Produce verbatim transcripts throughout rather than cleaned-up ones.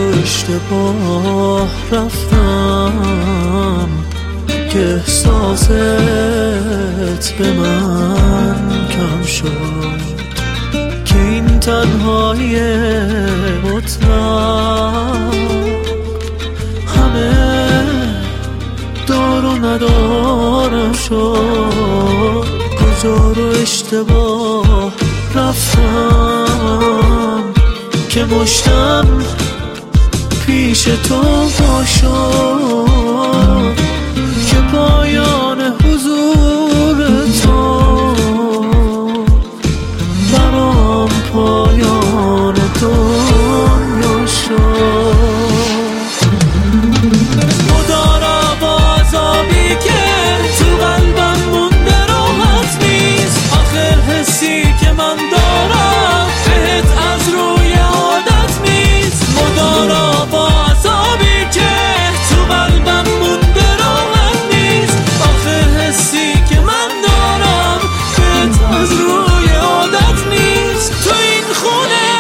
اشتباه رفتم که احساست به من کم شد، که این تنهایی مطلق همه دار و ندارم شد. کجا رو اشتباه رفتم که مشتم پیش تو باشم، که پایان حضور تو برام پایان دنیا شد. مدارا با عذابی که تو قلبم مونده راحت نیست، آخه حسی که من دارم بهت از روی عادت نیست. مدارا با عذابی که تو قلبم مونده راحت نیست، آخه حسی که من دارم بهت از روی عادت نیست. تو این خونه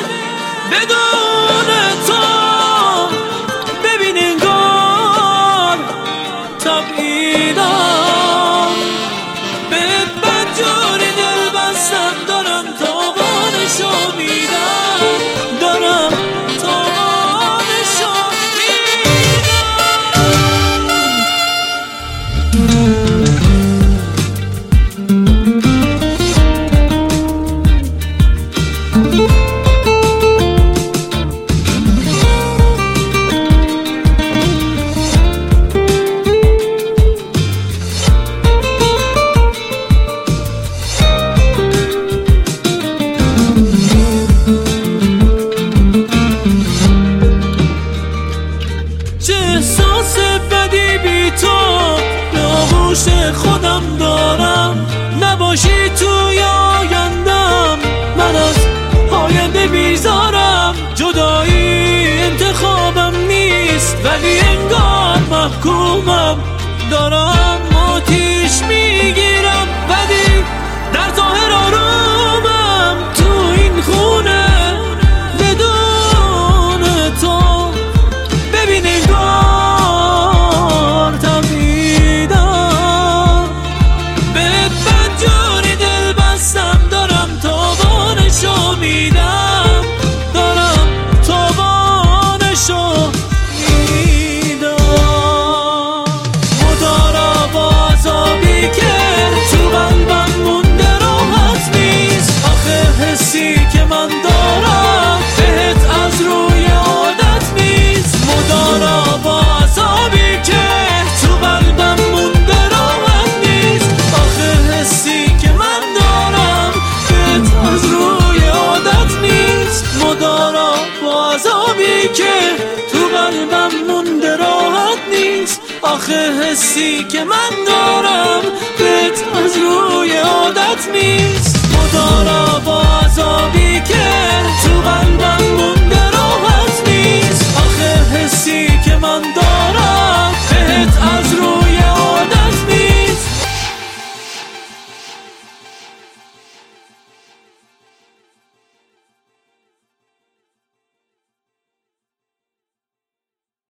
بدون تو ببین انگار تبعیدم، بهت بدجوری دل بستم، دارم تاوانشو میدم، دارم تاوانشو خودم دارم، نباشی توی آیندم، من از آینده بیزارم. جدایی انتخابم نیست ولی انگار محکومم، دارم آتیش میگیرم ولی در ظاهر آرومم. تو این خونه بدون تو ببین انگار تبعیدم، بهت بدجوری دل بستم، دارم تاوانشو میدم، دارم تاوانشو میدم. مدارا با عذابی که تو قلبم مونده راحت نیست، آخه حسی که من دارم بهت از روی عادت نیست. مدارا با عذابی که تو قلبم مونده راحت نیست، آخه حسی که من دارم بهت از روی عادت نیست. مدارا با عذابی که تو قلبم مونده راحت نیست، آخه حسی که من دارم بهت از روی عادت نیست. مدارا